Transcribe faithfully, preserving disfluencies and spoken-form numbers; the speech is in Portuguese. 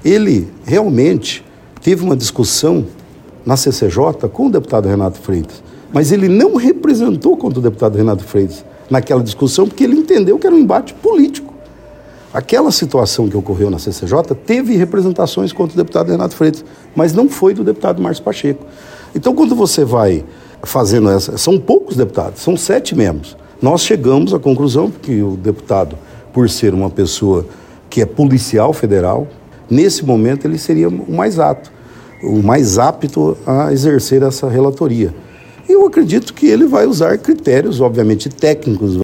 Ele realmente teve uma discussão na C C J com o deputado Renato Freitas, mas ele não representou contra o deputado Renato Freitas naquela discussão, porque ele entendeu que era um embate político. Aquela situação que ocorreu na C C J teve representações contra o deputado Renato Freitas, mas não foi do deputado Márcio Pacheco. Então, quando você vai fazendo essa... São poucos deputados, são sete membros. Nós chegamos à conclusão que o deputado, por ser uma pessoa que é policial federal, nesse momento ele seria o mais apto, o mais apto a exercer essa relatoria. Eu acredito que ele vai usar critérios, obviamente, técnicos,